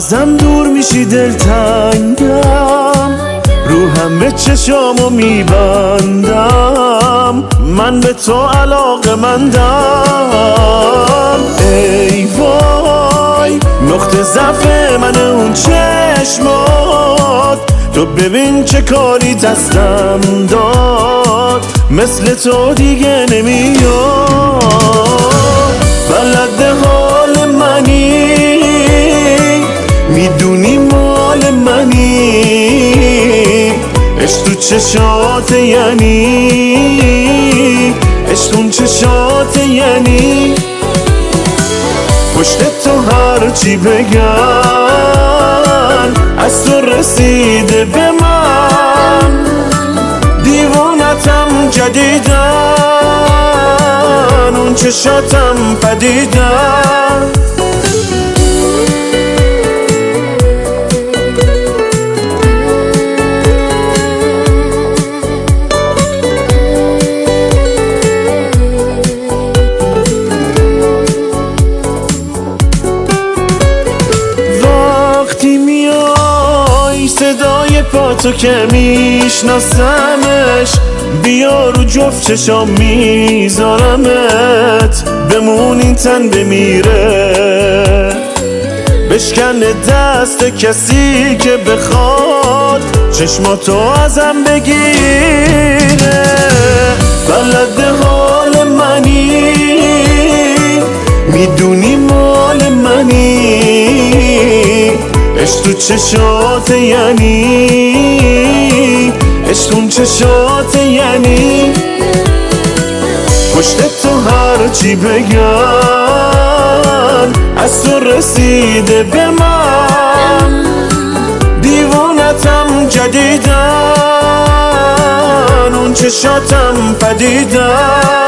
ازم دور میشی دلتنگم، روحم به چشامو میبندم، من به تو علاقه مندم. ای وای نقطه ضعف من اون چشمات، تو ببین چه کاری دستم داد، مثل تو دیگه نمیاد. بلد حال منی، میدونی مال منی، عشق تو چشات یعنی، عشق اون چشات یعنی. پشت تو هر چی بگن از تو رسیده به من، دیوونتم جدیدن، اون چشاتم پدیدن. صدای پاتو که میشناسمش، بیا رو جفت چشام میذارمت، بمون این تن بمیره، بشکنه دست کسی که بخواد چشماتو ازم بگیره. بلد حال منی، میدونی مال منی، عشق تو چشات یعنی، عشق اون چشات یعنی. پشت تو هر چی بگن از تو رسیده به من، دیوونتم جدیدن، اون چشاتم پدیدن.